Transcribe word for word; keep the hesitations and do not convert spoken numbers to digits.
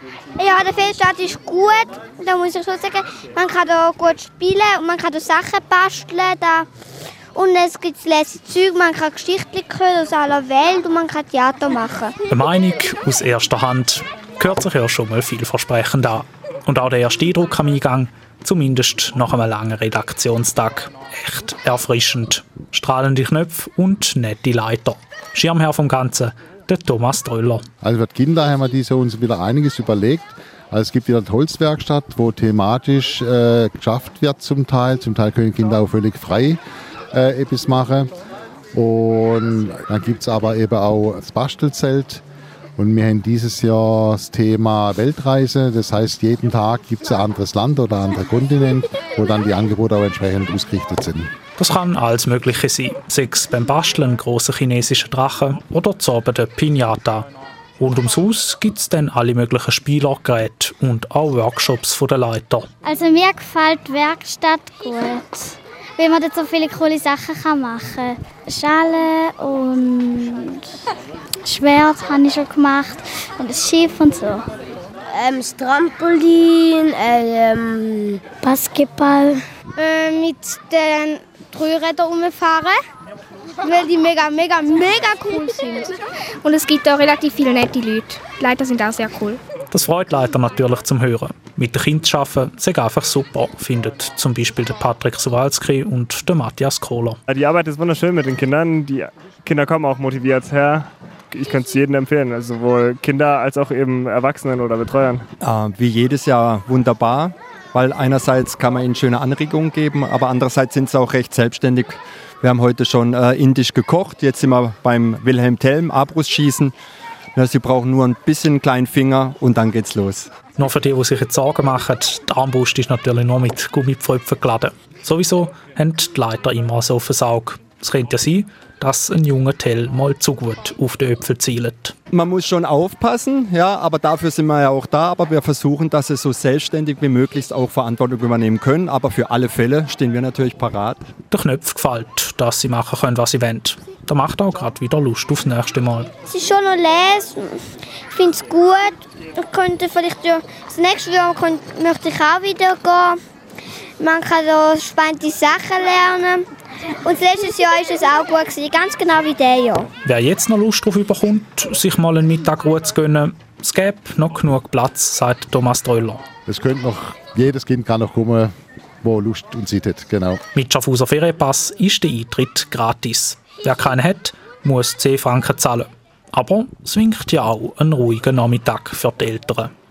Ja, der Feldstadt ist gut, da muss ich schon sagen. Man kann hier gut spielen und man kann hier Sachen basteln. Da. Und es gibt lässige Zeug, man kann Geschichten hören aus aller Welt und man kann Theater machen. Eine Meinung aus erster Hand hört sich ja schon mal vielversprechend an. Und auch der erste Eindruck am Eingang, zumindest nach einem langen Redaktionstag, echt erfrischend. Strahlende Knöpfe und nette Leiter. Schirmherr vom Ganzen, der Thomas Dröller. Also für die Kinder haben wir diese uns wieder einiges überlegt. Also es gibt wieder die Holzwerkstatt, wo thematisch äh, geschafft wird zum Teil. Zum Teil können Kinder auch völlig frei äh, etwas machen. Und dann gibt es aber eben auch das Bastelzelt. Und wir haben dieses Jahr das Thema Weltreise. Das heißt, jeden Tag gibt es ein anderes Land oder ein anderer Kontinent, wo dann die Angebote auch entsprechend ausgerichtet sind. Das kann alles Mögliche sein. Sei es beim Basteln großer chinesischer Drachen oder Zauber der Piñata. Rund ums Haus gibt es dann alle möglichen Spielergeräte und auch Workshops von den Leitern. Also mir gefällt die Werkstatt gut, weil man dort so viele coole Sachen machen kann. Schalen und Schwert habe ich schon gemacht und ein Schiff und so. Ähm, das Trampolin, ähm, Basketball. Äh, mit den drei Rädern rumfahren, weil die mega, mega, mega cool sind. Und es gibt auch relativ viele nette Leute. Die Leiter sind auch sehr cool. Das freut die Leiter natürlich zum Hören. Mit den Kindern zu arbeiten, sei einfach super, findet zum Beispiel der Patrick Sowalski und der Matthias Kohler. Die Arbeit ist wunderschön mit den Kindern. Die Kinder kommen auch motiviert her. Ich könnte es jedem empfehlen, also sowohl Kinder als auch eben Erwachsenen oder Betreuern. Äh, wie jedes Jahr wunderbar, weil einerseits kann man ihnen schöne Anregungen geben, aber andererseits sind sie auch recht selbstständig. Wir haben heute schon äh, indisch gekocht, jetzt sind wir beim Wilhelm Tell, Arbrustschießen. Ja, sie brauchen nur ein bisschen einen kleinen Finger und dann geht's los. Nur für die, die sich jetzt Sorgen machen, die Armbrust ist natürlich nur mit Gummipfropfen geladen. Sowieso haben die Leiter immer so offenes Auge. Es könnte ja sein, dass ein junger Tell mal zu gut auf die Äpfel zielt. Man muss schon aufpassen, ja, aber dafür sind wir ja auch da. Aber wir versuchen, dass sie so selbstständig wie möglich auch Verantwortung übernehmen können. Aber für alle Fälle stehen wir natürlich parat. Der Knöpf gefällt, dass sie machen können, was sie wollen. Da macht auch gerade wieder Lust aufs nächste Mal. Es ist schon noch lesen. Ich finde es gut. Ich könnte vielleicht ja, das nächste Jahr könnte, möchte ich auch wieder gehen. Man kann da spannende Sachen lernen. Und letztes Jahr war es auch gut gewesen, ganz genau wie dieses Jahr. Wer jetzt noch Lust darauf bekommt, sich mal einen Mittag Ruhe zu gönnen, es gäbe noch genug Platz, sagt Thomas Dröller. Es könnte noch, jedes Kind kann noch kommen, wo Lust und Zeit hat, genau. Mit Schaffhauser Ferienpass ist der Eintritt gratis. Wer keinen hat, muss zehn Franken zahlen. Aber es winkt ja auch einen ruhigen Nachmittag für die Eltern.